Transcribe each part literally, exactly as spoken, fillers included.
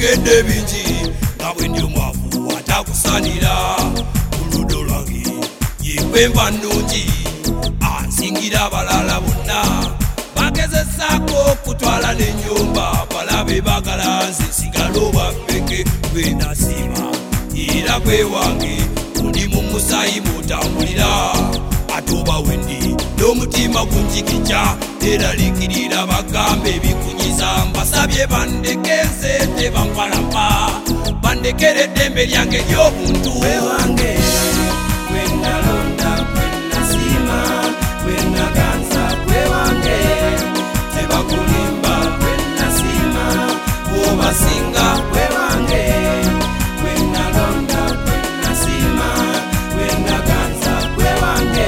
ogende bingi nga bwe ndi omwavu atakusanira oludo lwange yekwemba nnungi ansingira abalala bonna bagezesaako okutwala n'ennyumba balabe bagala nze sigala obwabbeke gwe nasiima era gwe wange ndi mu musayi mutambulira atuba wendi n'omutima gunjigija era likirira bagambe ebikunyiza mbasabye bandeke nze tebampalapa bandekera eddembe lyange ly'obuntu wange gwe nalonda gwe nasiima gwe naganza gwe wange tebakulimba gwe nasiima bw'obasinga gwe wange gwe nalonda gwe nasiima gwe naganza gwe wange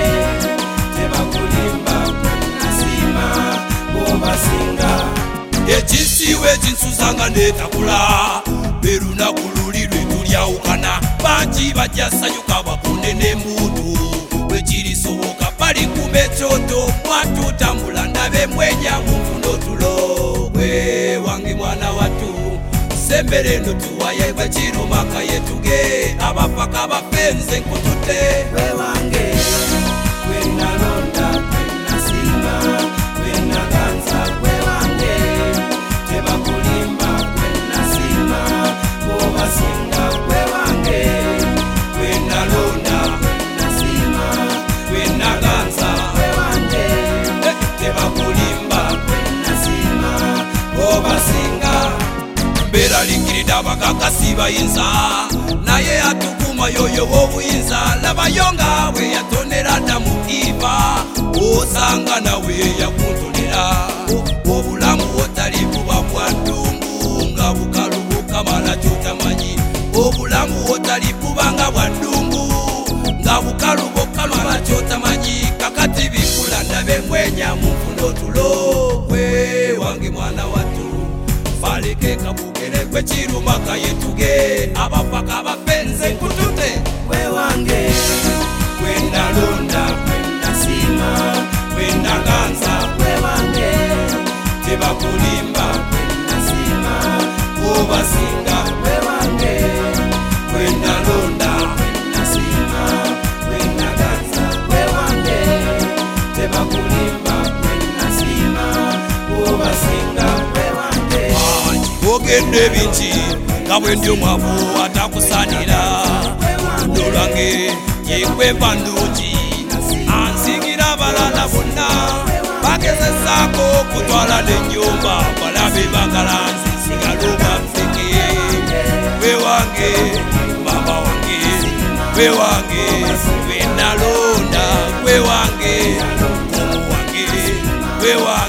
tebakulimba gwe nasiima bw'obasinga ekisiiwe ekinsuzanga neetakula berunaku luli lwe tulyawukana bangi bajja sanyuka bakunde n'embuutu bwe kirisoboka bali kumba ekyoto mwatutambula ndabe mwenya munfuna otulo gwe wange mwana watu sembere eno tuwaye bwe kirumaka yetuge abapaka bafenze nkutute gwe wange gwe nalonda gwe nasiima gwe naganza gwe wange tebakulimba gwe nasiima bw'obasinga gwe wange gwe nalonda gwe nasiima gwe naganza gwe wange tebakulimba gwe nasiima bw'obasinga mbeera likiridde abakakasi bayinza naye atukuma yoyo w'obuyinza labayo nga bwe yatonera ddamu iva osanga nawe yakuntonera obulamu otali buba bwa ddungu nga bukalu bukamala kyotamanyi obulamu otali buba nga bwa ddungu nga bukalu bukamala kyotamanyi kakati bikula ndabe mwenya munfuna otulo gwe wange mwana watu faleke kabugere gwe kirumaka yetuge abapaka bafenze nkutute gwe wange gwe nalonda gwe nasiima gwe naganza gwe wange tebakulimba gwe nasiima bw'obasinga gwe wange gwe nalonda gwe nasiima gwe naganza gwe wange tebakulimba gwe nasiima bw'obasinga gwe wange ogende bingi nga bwe ndi omwavu atakusanira oludo lwange yekwemba nnungi ansingira abalala bonna bagezesaako okutwala n'ennyumba balabe bagala nze sigala obwaffeke gwe wange mama wange gwe wange gwe nalonda gwe wange mumu wange gwe wange